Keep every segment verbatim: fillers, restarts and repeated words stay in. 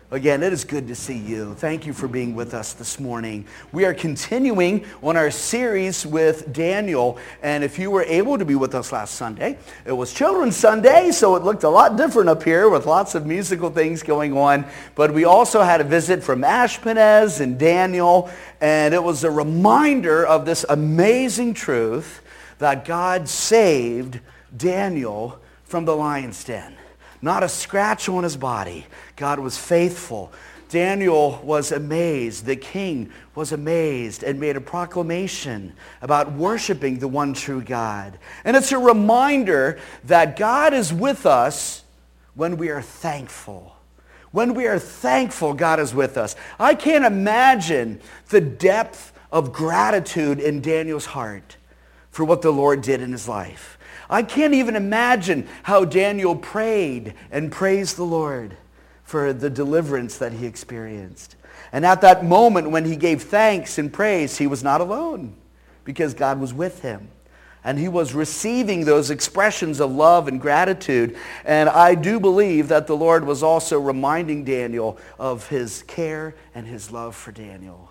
Again, it is good to see you. Thank you for being with us this morning. We are continuing on our series with Daniel, and if you were able to be with us last Sunday, it was Children's Sunday, so it looked a lot different up here with lots of musical things going on, but we also had a visit from Ashpenaz and Daniel, and it was a reminder of this amazing truth that God saved Daniel from the lion's den. Not a scratch on his body. God was faithful. Daniel was amazed. The king was amazed and made a proclamation about worshiping the one true God. And it's a reminder that God is with us when we are thankful. When we are thankful, God is with us. I can't imagine the depth of gratitude in Daniel's heart for what the Lord did in his life. I can't even imagine how Daniel prayed and praised the Lord for the deliverance that he experienced. And at that moment when he gave thanks and praise, he was not alone because God was with him. And he was receiving those expressions of love and gratitude. And I do believe that the Lord was also reminding Daniel of his care and his love for Daniel.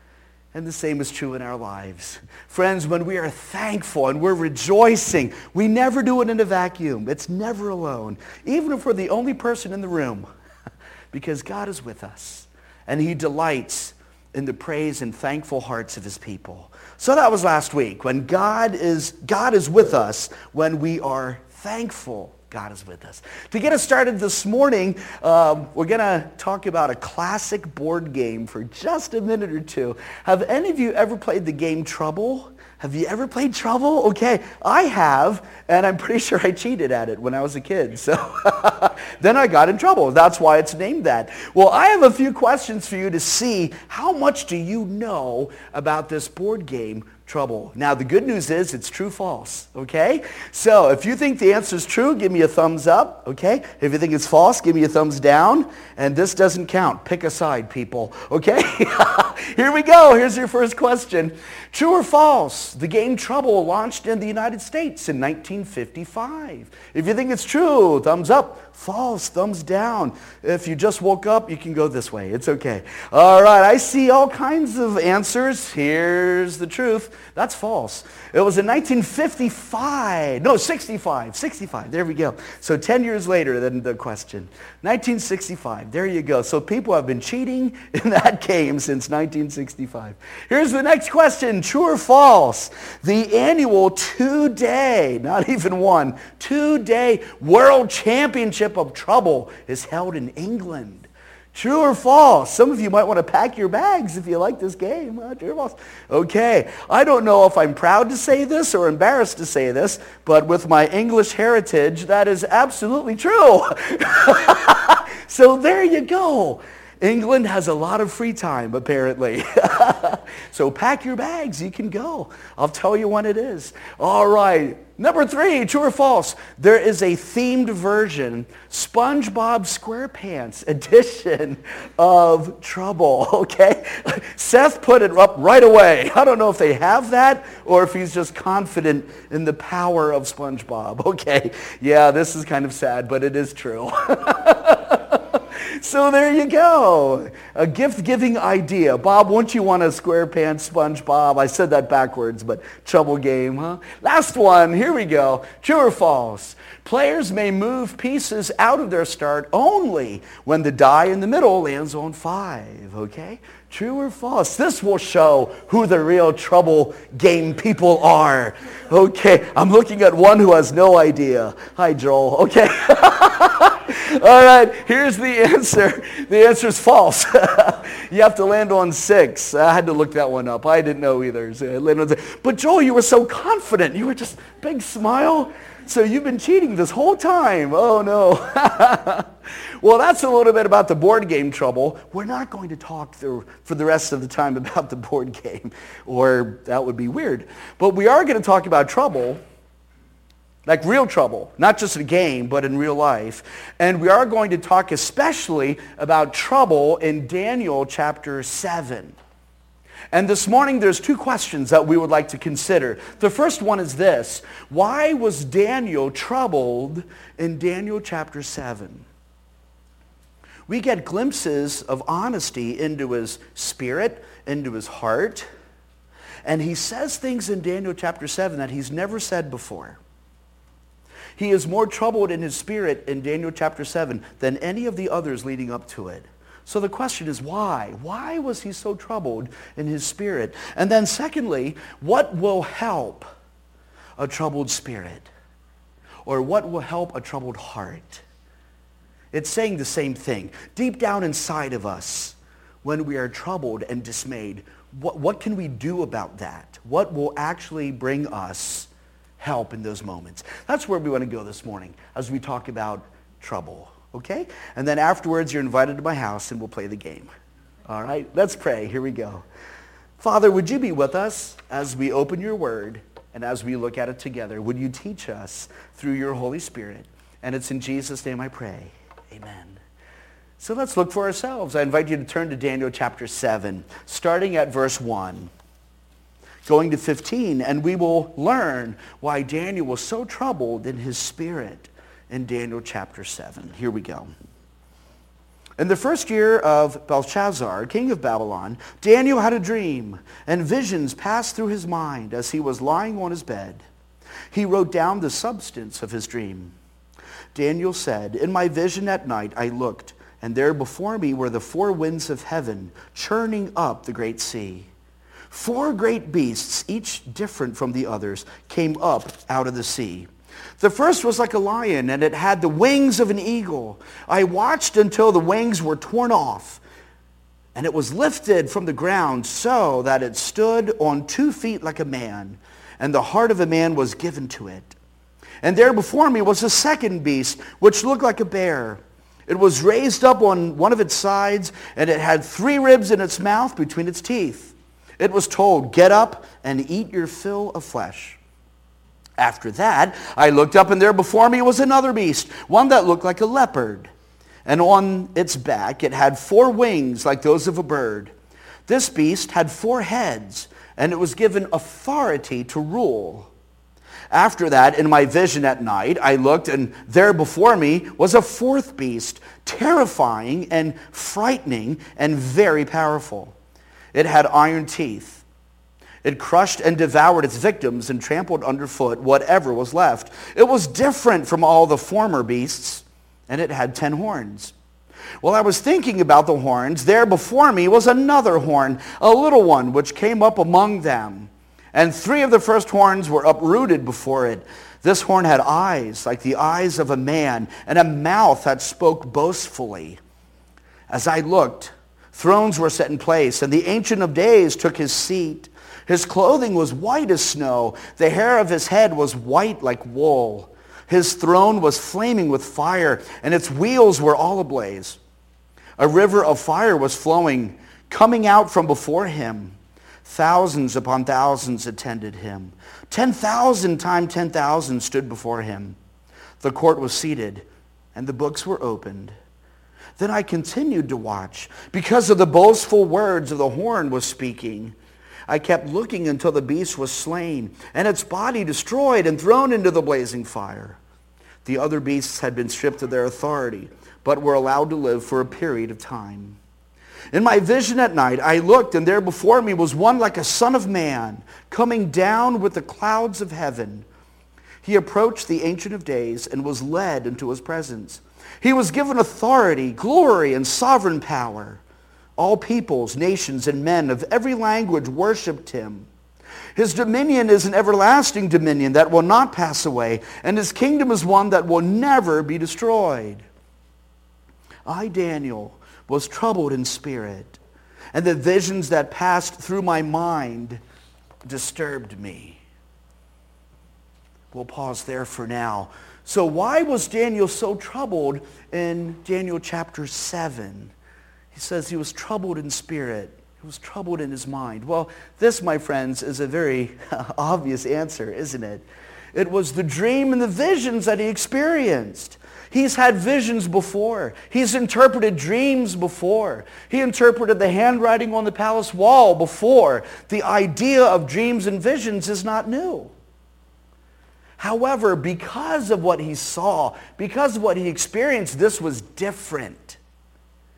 And the same is true in our lives. Friends, when we are thankful and we're rejoicing, we never do it in a vacuum. It's never alone, even if we're the only person in the room, because God is with us, and he delights in the praise and thankful hearts of his people. So that was last week, when God is, God is with us when we are thankful. God is with us. To get us started this morning, um, we're going to talk about a classic board game for just a minute or two. Have any of you ever played the game Trouble? Have you ever played Trouble? Okay, I have, and I'm pretty sure I cheated at it when I was a kid. So then I got in trouble. That's why it's named that. Well, I have a few questions for you to see how much do you know about this board game, Trouble. Now, the good news is it's true false, okay? So if you think the answer is true, give me a thumbs up, okay? If you think it's false, give me a thumbs down. And this doesn't count. Pick a side, people, okay? Here we go. Here's your first question. True or false? The game Trouble launched in the United States in nineteen fifty-five. If you think it's true, thumbs up. False, thumbs down. If you just woke up, you can go this way. It's okay. All right, I see all kinds of answers. Here's the truth. That's false. It was in nineteen fifty-five. No, sixty-five. sixty-five. There we go. So ten years later than the question. nineteen sixty-five. There you go. So people have been cheating in that game since nineteen sixty-five. Here's the next question. True or false? The annual two-day, not even one, two-day World Championship of Trouble is held in England. True or false? Some of you might want to pack your bags if you like this game. Uh, true or false? Okay. I don't know if I'm proud to say this or embarrassed to say this, but with my English heritage, that is absolutely true. So there you go. England has a lot of free time, apparently. So pack your bags. You can go. I'll tell you when it is. All right. Number three, true or false? There is a themed version, SpongeBob SquarePants edition of Trouble, okay? Seth put it up right away. I don't know if they have that or if he's just confident in the power of SpongeBob. Okay, yeah, this is kind of sad, but it is true. So there you go. A gift-giving idea. Bob, won't you want a SquarePants SpongeBob? I said that backwards, but Trouble game, huh? Last one. Here we go. True or false? Players may move pieces out of their start only when the die in the middle lands on five, okay? True or false? This will show who the real Trouble game people are. Okay, I'm looking at one who has no idea. Hi, Joel. Okay. All right, here's the answer. The answer is false. You have to land on six. I had to look that one up. I didn't know either. So I landed on six. But Joel, you were so confident. You were just big smile. So you've been cheating this whole time. Oh, no. Well, that's a little bit about the board game Trouble. We're not going to talk through, for the rest of the time about the board game, or that would be weird. But we are going to talk about trouble, like real trouble, not just a game, but in real life. And we are going to talk especially about trouble in Daniel chapter seven. And this morning there's two questions that we would like to consider. The first one is this: why was Daniel troubled in Daniel chapter seven? we get glimpses of honesty into his spirit, into his heart. And he says things in Daniel chapter seven that he's never said before. He is more troubled in his spirit in Daniel chapter seven than any of the others leading up to it. So the question is why? Why was he so troubled in his spirit? And then secondly, what will help a troubled spirit? Or what will help a troubled heart? It's saying the same thing. Deep down inside of us, when we are troubled and dismayed, what, what can we do about that? What will actually bring us help in those moments? That's where we want to go this morning as we talk about trouble, okay? And then afterwards, you're invited to my house and we'll play the game. All right, let's pray. Here we go. Father, would you be with us as we open your word and as we look at it together? Would you teach us through your Holy Spirit? And it's in Jesus' name I pray. Amen. So let's look for ourselves. I invite you to turn to Daniel chapter seven, starting at verse one, going to fifteen, and we will learn why Daniel was so troubled in his spirit in Daniel chapter seven. Here we go. In the first year of Belshazzar, king of Babylon, Daniel had a dream, and visions passed through his mind as he was lying on his bed. He wrote down the substance of his dream. Daniel said, "In my vision at night I looked, and there before me were the four winds of heaven, churning up the great sea. Four great beasts, each different from the others, came up out of the sea. The first was like a lion, and it had the wings of an eagle. I watched until the wings were torn off, and it was lifted from the ground so that it stood on two feet like a man, and the heart of a man was given to it. And there before me was a second beast, which looked like a bear. It was raised up on one of its sides, and it had three ribs in its mouth between its teeth. It was told, 'Get up and eat your fill of flesh.' After that, I looked up, and there before me was another beast, one that looked like a leopard. And on its back it had four wings like those of a bird. This beast had four heads, and it was given authority to rule. After that, in my vision at night, I looked, and there before me was a fourth beast, terrifying and frightening and very powerful. It had iron teeth. It crushed and devoured its victims and trampled underfoot whatever was left. It was different from all the former beasts, and it had ten horns. While I was thinking about the horns, there before me was another horn, a little one, which came up among them. And three of the first horns were uprooted before it. This horn had eyes like the eyes of a man, and a mouth that spoke boastfully. As I looked, thrones were set in place, and the Ancient of Days took his seat. His clothing was white as snow. The hair of his head was white like wool. His throne was flaming with fire, and its wheels were all ablaze. A river of fire was flowing, coming out from before him. Thousands upon thousands attended him. Ten thousand times ten thousand stood before him. The court was seated, and the books were opened. Then I continued to watch, because of the boastful words of the horn was speaking. I kept looking until the beast was slain, and its body destroyed and thrown into the blazing fire. The other beasts had been stripped of their authority, but were allowed to live for a period of time. In my vision at night, I looked, and there before me was one like a son of man, coming down with the clouds of heaven. He approached the Ancient of Days and was led into his presence. He was given authority, glory, and sovereign power. All peoples, nations, and men of every language worshipped him. His dominion is an everlasting dominion that will not pass away, and his kingdom is one that will never be destroyed. I, Daniel, was troubled in spirit, and the visions that passed through my mind disturbed me. We'll pause there for now. So why was Daniel so troubled in Daniel chapter seven? He says he was troubled in spirit. He was troubled in his mind. Well, this, my friends, is a very obvious answer, isn't it? It was the dream and the visions that he experienced. He's had visions before. He's interpreted dreams before. He interpreted the handwriting on the palace wall before. The idea of dreams and visions is not new. However, because of what he saw, because of what he experienced, this was different.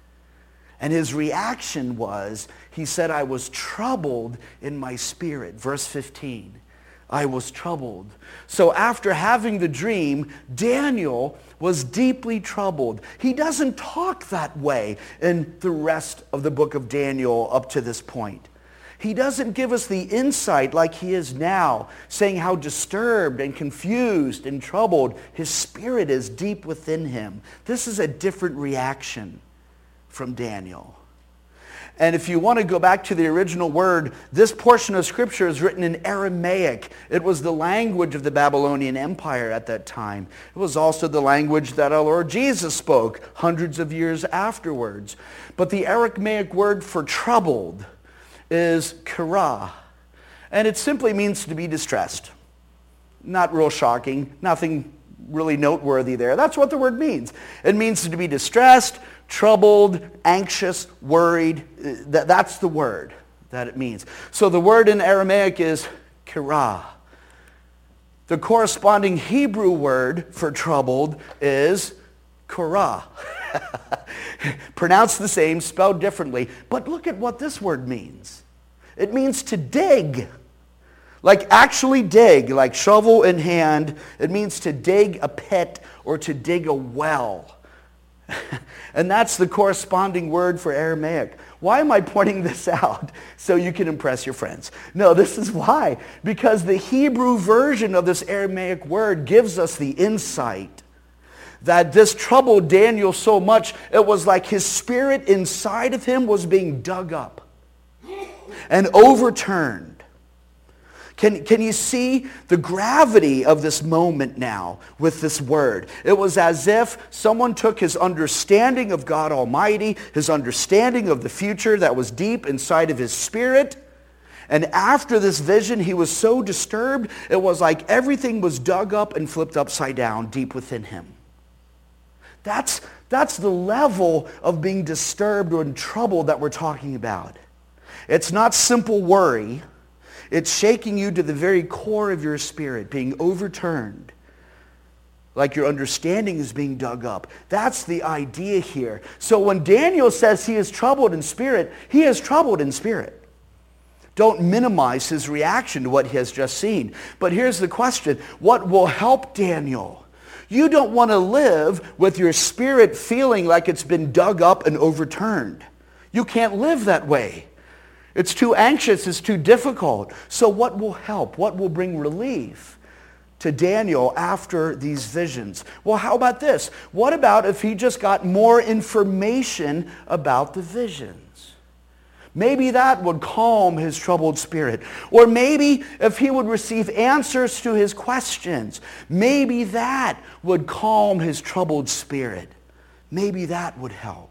And his reaction was, he said, I was troubled in my spirit. Verse fifteen, I was troubled. So after having the dream, Daniel was deeply troubled. He doesn't talk that way in the rest of the book of Daniel up to this point. He doesn't give us the insight like he is now, saying how disturbed and confused and troubled his spirit is deep within him. This is a different reaction from Daniel. And if you want to go back to the original word, this portion of Scripture is written in Aramaic. It was the language of the Babylonian Empire at that time. It was also the language that our Lord Jesus spoke hundreds of years afterwards. But the Aramaic word for troubled is kara, and it simply means to be distressed. Not real shocking, nothing really noteworthy there. That's what the word means. It means to be distressed, troubled, anxious, worried. That, that's the word that it means. So the word in Aramaic is kara. The corresponding Hebrew word for troubled is korah. Pronounced the same, spelled differently. But look at what this word means. It means to dig. Like actually dig, like shovel in hand. It means to dig a pit or to dig a well. And that's the corresponding word for Aramaic. Why am I pointing this out? So you can impress your friends. No, this is why. Because the Hebrew version of this Aramaic word gives us the insight that this troubled Daniel so much, it was like his spirit inside of him was being dug up and overturned. Can, can you see the gravity of this moment now with this word? It was as if someone took his understanding of God Almighty, his understanding of the future that was deep inside of his spirit, and after this vision, he was so disturbed, it was like everything was dug up and flipped upside down deep within him. That's, that's the level of being disturbed or in trouble that we're talking about. It's not simple worry. It's shaking you to the very core of your spirit, being overturned. Like your understanding is being dug up. That's the idea here. So when Daniel says he is troubled in spirit, he is troubled in spirit. Don't minimize his reaction to what he has just seen. But here's the question. What will help Daniel? You don't want to live with your spirit feeling like it's been dug up and overturned. You can't live that way. It's too anxious, it's too difficult. So what will help? What will bring relief to Daniel after these visions? Well, how about this? What about if he just got more information about the visions? Maybe that would calm his troubled spirit. Or maybe if he would receive answers to his questions, maybe that would calm his troubled spirit. Maybe that would help.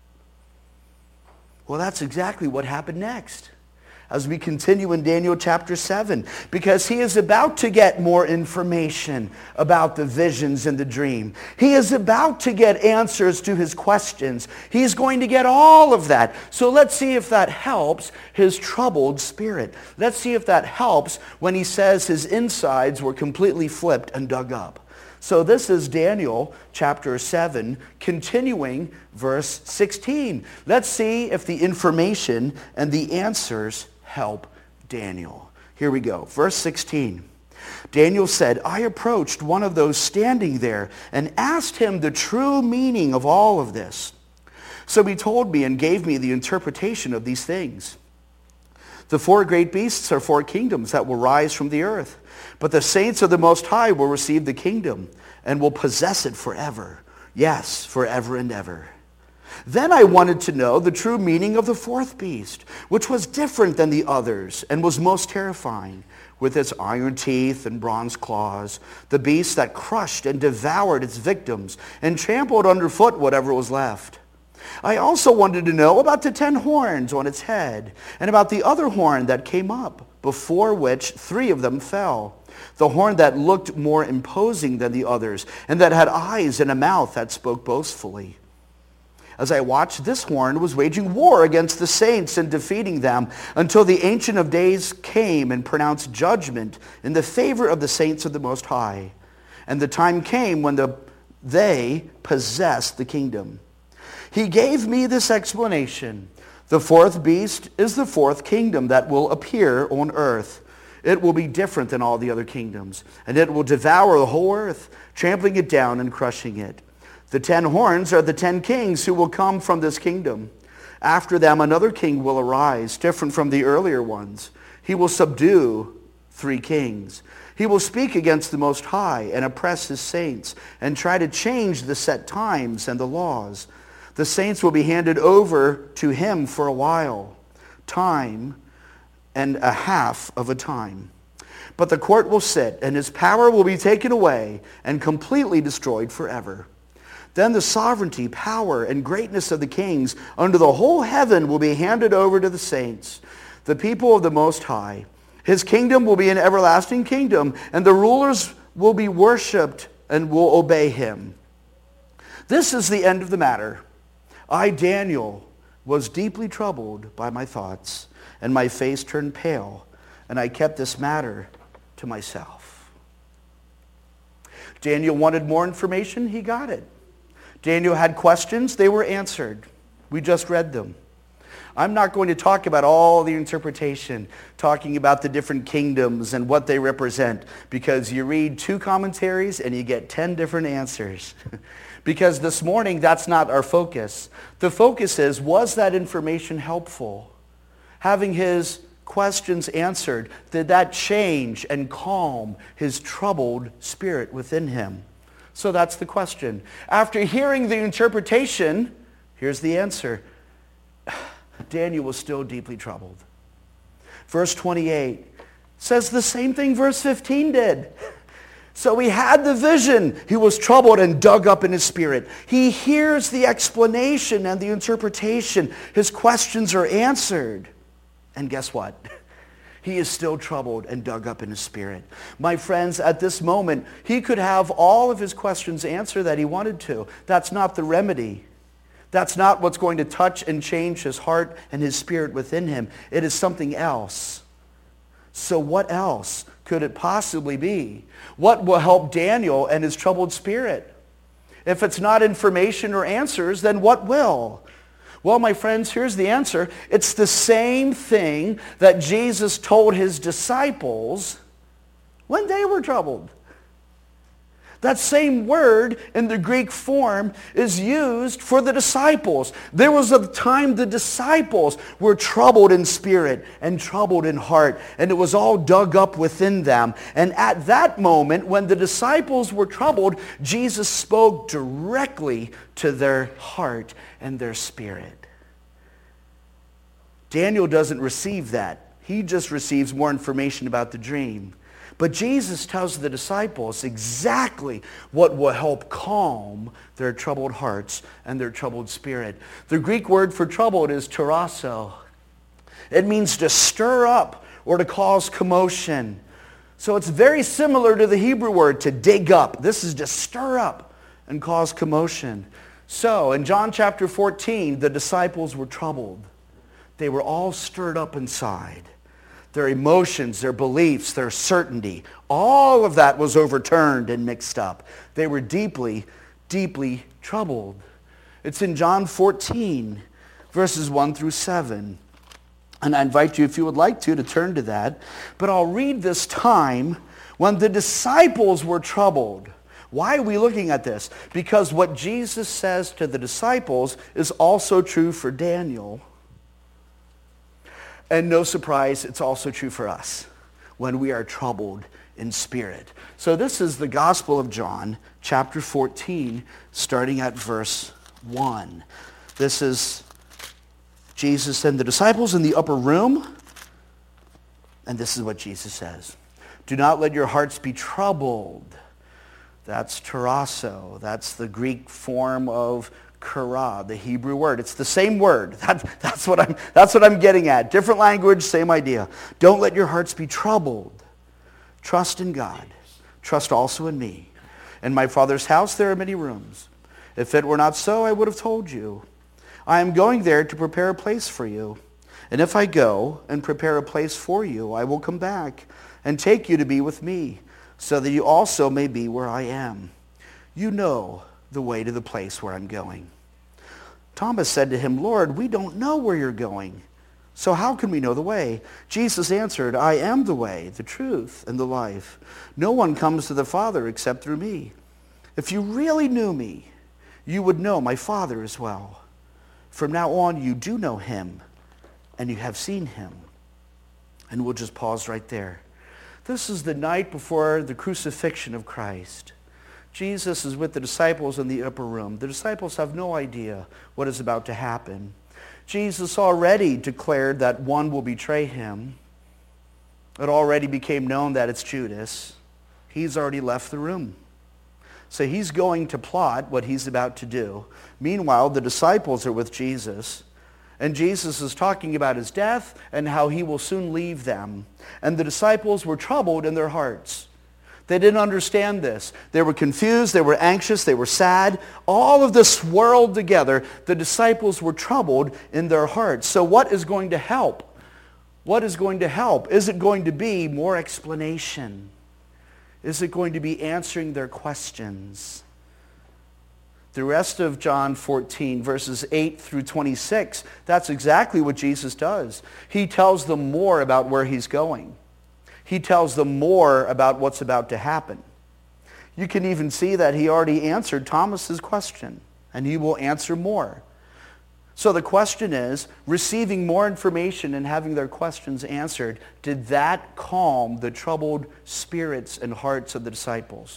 Well, that's exactly what happened next as we continue in Daniel chapter seven, because he is about to get more information about the visions and the dream. He is about to get answers to his questions. He's going to get all of that. So let's see if that helps his troubled spirit. Let's see if that helps when he says his insides were completely flipped and dug up. So this is Daniel chapter seven, continuing verse sixteen. Let's see if the information and the answers help Daniel. Here we go. Verse sixteen. Daniel said, I approached one of those standing there and asked him the true meaning of all of this. So he told me and gave me the interpretation of these things. The four great beasts are four kingdoms that will rise from the earth. But the saints of the Most High will receive the kingdom and will possess it forever. Yes, forever and ever. Then I wanted to know the true meaning of the fourth beast, which was different than the others and was most terrifying, with its iron teeth and bronze claws, the beast that crushed and devoured its victims and trampled underfoot whatever was left. I also wanted to know about the ten horns on its head and about the other horn that came up, before which three of them fell. The horn that looked more imposing than the others and that had eyes and a mouth that spoke boastfully. As I watched, this horn was waging war against the saints and defeating them until the Ancient of Days came and pronounced judgment in the favor of the saints of the Most High. And the time came when the, they possessed the kingdom. He gave me this explanation. The fourth beast is the fourth kingdom that will appear on earth. It will be different than all the other kingdoms, and it will devour the whole earth, trampling it down and crushing it. The ten horns are the ten kings who will come from this kingdom. After them, another king will arise, different from the earlier ones. He will subdue three kings. He will speak against the Most High and oppress his saints and try to change the set times and the laws. The saints will be handed over to him for a while, time and a half of a time. But the court will sit, and his power will be taken away and completely destroyed forever. Then the sovereignty, power, and greatness of the kings under the whole heaven will be handed over to the saints, the people of the Most High. His kingdom will be an everlasting kingdom, and the rulers will be worshipped and will obey him. This is the end of the matter. I, Daniel, was deeply troubled by my thoughts, and my face turned pale, and I kept this matter to myself. Daniel wanted more information. He got it. Daniel had questions. They were answered. We just read them. I'm not going to talk about all the interpretation, talking about the different kingdoms and what they represent, because you read two commentaries and you get ten different answers. Because this morning, that's not our focus. The focus is, was that information helpful? Having his questions answered, did that change and calm his troubled spirit within him? So that's the question. After hearing the interpretation, here's the answer. Daniel was still deeply troubled. Verse twenty-eight says the same thing verse fifteen did. So he had the vision. He was troubled and dug up in his spirit. He hears the explanation and the interpretation. His questions are answered. And guess what? He is still troubled and dug up in his spirit. My friends, at this moment, he could have all of his questions answered that he wanted to. That's not the remedy. That's not what's going to touch and change his heart and his spirit within him. It is something else. So what else could it possibly be? What will help Daniel and his troubled spirit? If it's not information or answers, then what will? Well, my friends, here's the answer. It's the same thing that Jesus told his disciples when they were troubled. That same word in the Greek form is used for the disciples. There was a time the disciples were troubled in spirit and troubled in heart, and it was all dug up within them. And at that moment, when the disciples were troubled, Jesus spoke directly to their heart and their spirit. Daniel doesn't receive that. He just receives more information about the dream. But Jesus tells the disciples exactly what will help calm their troubled hearts and their troubled spirit. The Greek word for troubled is tarasso. It means to stir up or to cause commotion. So it's very similar to the Hebrew word to dig up. This is to stir up and cause commotion. So in John chapter fourteen, the disciples were troubled. They were all stirred up inside. Their emotions, their beliefs, their certainty, all of that was overturned and mixed up. They were deeply, deeply troubled. It's in John fourteen, verses one through seven. And I invite you, if you would like to, to turn to that. But I'll read this time when the disciples were troubled. Why are we looking at this? Because what Jesus says to the disciples is also true for Daniel. And no surprise, it's also true for us when we are troubled in spirit. So this is the Gospel of John, chapter fourteen, starting at verse one. This is Jesus and the disciples in the upper room. And this is what Jesus says. Do not let your hearts be troubled. That's tarasso. That's the Greek form of kara, the Hebrew word. It's the same word. That, that's, what I'm, that's what I'm getting at. Different language, same idea. Don't let your hearts be troubled. Trust in God. Trust also in me. In my Father's house there are many rooms. If it were not so, I would have told you. I am going there to prepare a place for you. And if I go and prepare a place for you, I will come back and take you to be with me, so that you also may be where I am. You know the way to the place where I'm going. Thomas said to him, Lord, we don't know where you're going. So how can we know the way? Jesus answered, I am the way, the truth, and the life. No one comes to the Father except through me. If you really knew me, you would know my Father as well. From now on, you do know him, and you have seen him. And we'll just pause right there. This is the night before the crucifixion of Christ. Jesus is with the disciples in the upper room. The disciples have no idea what is about to happen. Jesus already declared that one will betray him. It already became known that it's Judas. He's already left the room. So he's going to plot what he's about to do. Meanwhile, the disciples are with Jesus. And Jesus is talking about his death and how he will soon leave them. And the disciples were troubled in their hearts. They didn't understand this. They were confused. They were anxious. They were sad. All of this swirled together. The disciples were troubled in their hearts. So what is going to help? What is going to help? Is it going to be more explanation? Is it going to be answering their questions? The rest of John fourteen, verses eight through twenty-six, that's exactly what Jesus does. He tells them more about where he's going. He tells them more about what's about to happen. You can even see that he already answered Thomas's question, and he will answer more. So the question is, receiving more information and having their questions answered, did that calm the troubled spirits and hearts of the disciples?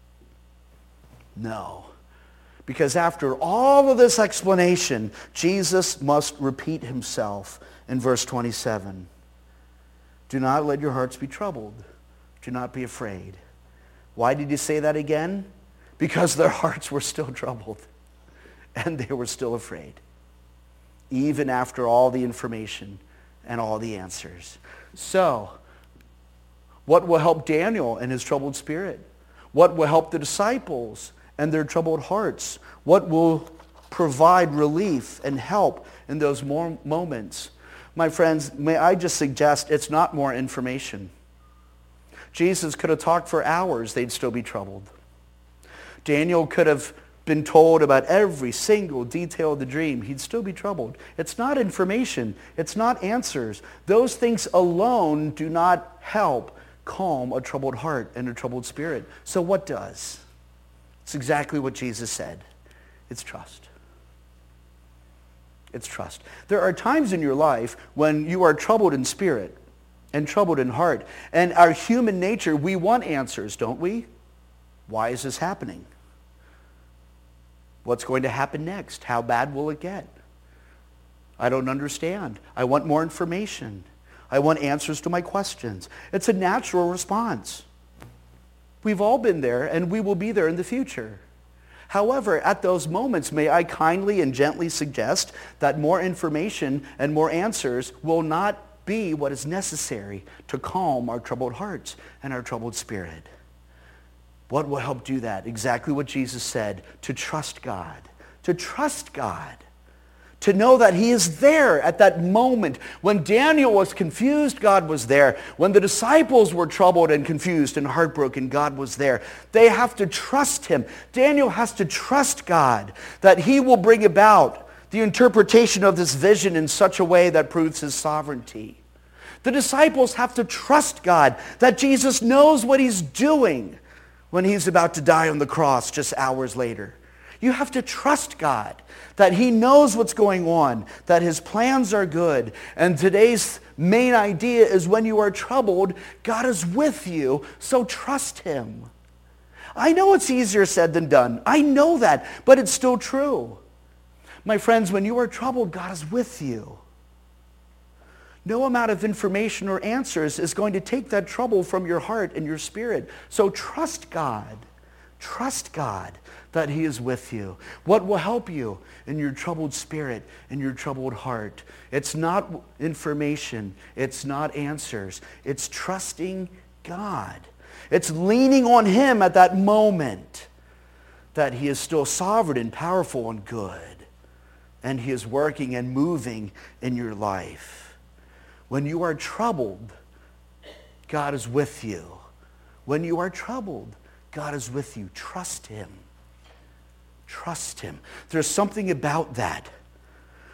No. Because after all of this explanation, Jesus must repeat himself in verse twenty-seven. Do not let your hearts be troubled. Do not be afraid. Why did he say that again? Because their hearts were still troubled and they were still afraid, even after all the information and all the answers. So, what will help Daniel and his troubled spirit? What will help the disciples and their troubled hearts? What will provide relief and help in those more moments? My friends, may I just suggest it's not more information. Jesus could have talked for hours, they'd still be troubled. Daniel could have been told about every single detail of the dream, he'd still be troubled. It's not information. It's not answers. Those things alone do not help calm a troubled heart and a troubled spirit. So what does? It's exactly what Jesus said. It's trust. It's trust. There are times in your life when you are troubled in spirit and troubled in heart. And our human nature, we want answers, don't we? Why is this happening? What's going to happen next? How bad will it get? I don't understand. I want more information. I want answers to my questions. It's a natural response. We've all been there, and we will be there in the future. However, at those moments, may I kindly and gently suggest that more information and more answers will not be what is necessary to calm our troubled hearts and our troubled spirit. What will help do that? Exactly what Jesus said, to trust God. To trust God. To know that he is there at that moment. When Daniel was confused, God was there. When the disciples were troubled and confused and heartbroken, God was there. They have to trust him. Daniel has to trust God that he will bring about the interpretation of this vision in such a way that proves his sovereignty. The disciples have to trust God that Jesus knows what he's doing when he's about to die on the cross just hours later. You have to trust God that he knows what's going on, that his plans are good. And today's main idea is when you are troubled, God is with you, so trust him. I know it's easier said than done. I know that, but it's still true. My friends, when you are troubled, God is with you. No amount of information or answers is going to take that trouble from your heart and your spirit. So trust God. Trust God that he is with you. What will help you in your troubled spirit, in your troubled heart? It's not information. It's not answers. It's trusting God. It's leaning on him at that moment that he is still sovereign and powerful and good. And he is working and moving in your life. When you are troubled, God is with you. When you are troubled, God is with you. Trust him. Trust him. There's something about that.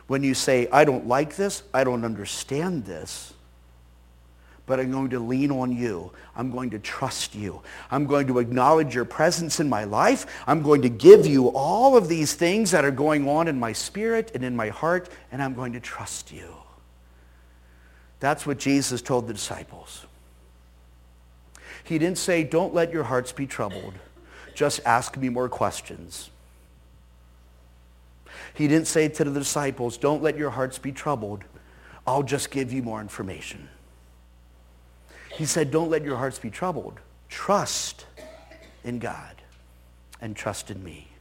When you say, I don't like this, I don't understand this, but I'm going to lean on you. I'm going to trust you. I'm going to acknowledge your presence in my life. I'm going to give you all of these things that are going on in my spirit and in my heart, and I'm going to trust you. That's what Jesus told the disciples. He didn't say, don't let your hearts be troubled. Just ask me more questions. He didn't say to the disciples, don't let your hearts be troubled. I'll just give you more information. He said, don't let your hearts be troubled. Trust in God and trust in me.